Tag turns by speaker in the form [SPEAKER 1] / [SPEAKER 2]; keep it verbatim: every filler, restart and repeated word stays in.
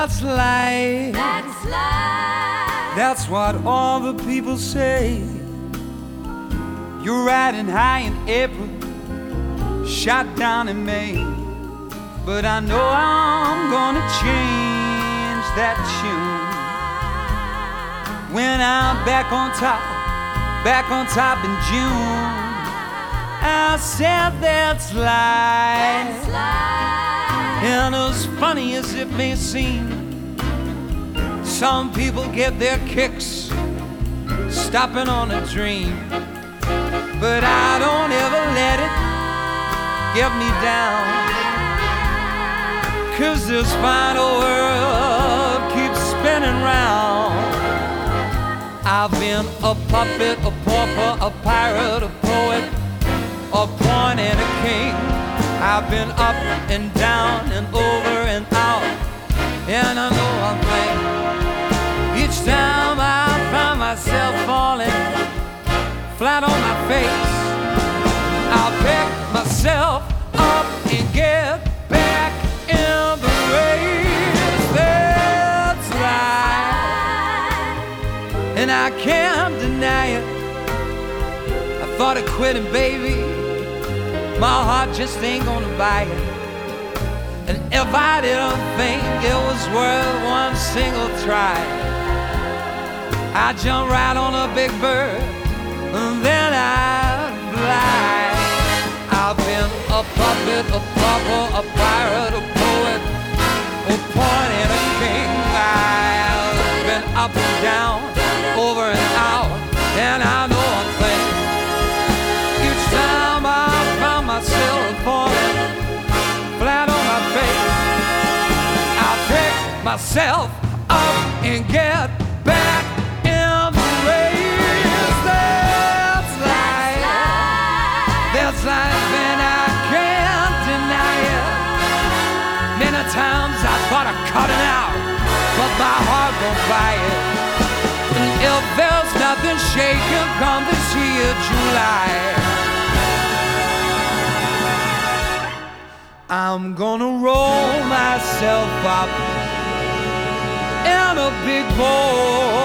[SPEAKER 1] that's life.
[SPEAKER 2] That's life.
[SPEAKER 1] That's what all the people say. You're riding high in April, shot down in May. But I know I'm gonna change that tune when I'm back on top, back on top in June. I said that's life.
[SPEAKER 2] That's life.
[SPEAKER 1] And as funny as it may seem, some people get their kicks stopping on a dream. But I don't ever let it get me down, 'cause this final world keeps spinning round. I've been a puppet, a pauper, a pirate, a poet, a pawn and a king. I've been up and down and over and out, and I know I'm playing. Each time I find myself falling flat on my face, I'll pick myself up and get back in the race. That's life, and I can't deny it. I thought of quitting, baby. My heart just ain't gonna buy it. And if I didn't think it was worth one single try, I'd jump right on a big bird and then I'd fly. I've been a puppet, a pauper, a pirate, a poet, a pawn and a king. I've been up and down, over and out, and I know one thing. Each time I found myself falling flat on my face, I'll pick myself up and get back in the race. That's life. That's life, and I can't deny it. Many times I thought of cutting out, but my heart won't buy it. And if there's nothing shaking come this year July, I'm gonna roll myself up in a big bowl